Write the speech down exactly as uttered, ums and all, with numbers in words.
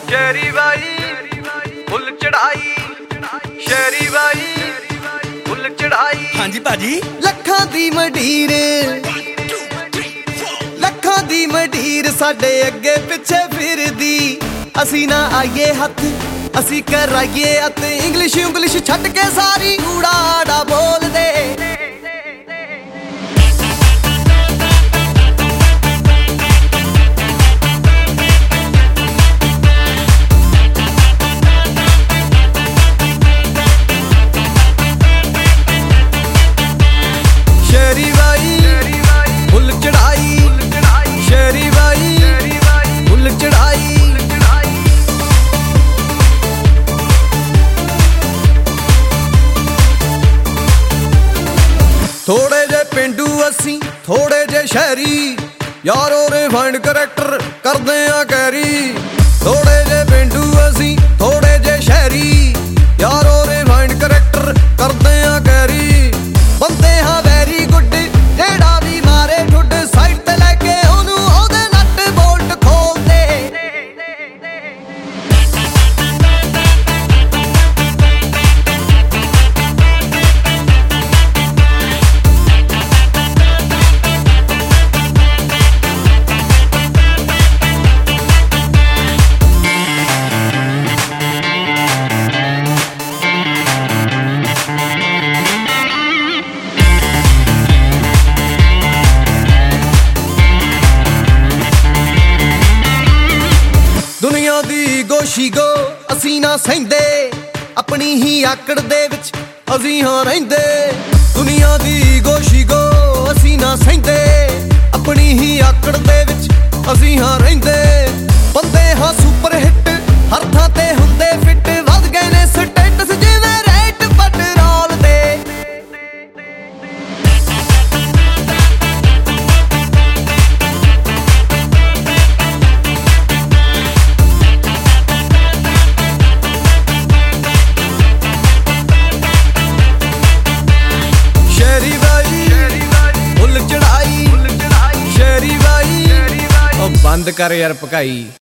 ਸ਼ਹਿਰੀ ਬਾਈ ਫੁੱਲ ਚੜਾਈ, ਸ਼ਹਿਰੀ ਬਾਈ ਫੁੱਲ ਚੜਾਈ। ਹਾਂਜੀ ਭਾਜੀ। ਲੱਖਾਂ ਦੀ ਮੰਡੀਰ, ਲੱਖਾਂ ਦੀ ਮੰਡੀਰ ਸਾਡੇ ਅੱਗੇ ਪਿੱਛੇ ਫਿਰਦੀ। ਅਸੀਂ ਨਾ ਆਈਏ ਹੱਥ, ਅਸੀਂ ਕਰਾਈਏ ਅਤੇ ਇੰਗਲਿਸ਼ ਇੰਗਲਿਸ਼ ਛੱਡ ਕੇ ਸਾਰੀ ਊੜਾ ਆੜਾ ਬੋਲਦੇ। ਸ਼ਹਿਰੀ ਬਾਈ ਫੁੱਲ ਚੜਾਈ, ਸ਼ਹਿਰੀ ਬਾਈ ਫੁੱਲ ਚੜਾਈ। ਥੋੜੇ ਜੇ ਪਿੰਡੂ ਅਸੀਂ, ਥੋੜੇ ਜੇ ਸ਼ਹਿਰੀ, ਯਾਰੋ ਰਿਫਾਈਂਡ ਕਰੈਕਟਰ ਕਰਦੇ ਆ ਕੈਰੀ। ਥੋੜੇ ਜੇ ਪਿੰਡੂ ਅਸੀਂ, ਥੋੜੇ ਜੇ ਸ਼ਹਿਰੀ, ਯਾਰੋ ਰਿਫਾਈਂਡ ਕਰੈਕਟਰ ਕਰਦੇ ਆ ਕੈਰੀ। ਬੰਦੇ ਹਾਂ ਵੈਰੀ ਗੁੱਡ, ਜਿਹੜਾ ਵੀ ਮਾਰੇ ਠੁੱਡ ਸਾਈਡ ਤੇ ਲੈ ਕੇ ਉਹਨੂੰ ਉਹਦੇ ਨੱਟ ਬੋਲਟ ਖੋਲਦੇ। ਦੁਨੀਆ ਦੀ ਗੋਸ਼ੀਗੋ ਅਸੀਂ ਨਾ ਸਹਿੰਦੇ, ਆਪਣੀ ਹੀ ਆਕੜ ਦੇ ਵਿੱਚ ਅਸੀਂ ਹਾਂ ਰਹਿੰਦੇ। ਦੁਨੀਆ ਦੀ ਗੋਸ਼ੀਗੋ ਅਸੀਂ ਨਾ ਸਹਿੰਦੇ, ਆਪਣੀ ਹੀ ਆਕੜ ਦੇ ਵਿੱਚ ਅਸੀਂ ਹਾਂ ਰਹਿੰਦੇ। ਬੰਦੇ ਹਾਂ ਸੁਪਰ ਹਿੱਟ, ਹਰ ਥਾਂ ਤੇ ਹੁੰਦੇ ਫਿੱਟ, ਵੱਧ ਗਏ ਨੇ ਸਟੇਟਸ ਜਿਵੇਂ ਰੇਟ ਪੈਟਰੋਲ ਦੇ। ਸ਼ਹਿਰੀ ਬਾਈ ਫੁੱਲ ਚੜਾਈ, ਸ਼ਹਿਰੀ ਬਾਈ ਉਹ ਬੰਦ ਕਰ ਯਾਰ ਭਕਾਈ।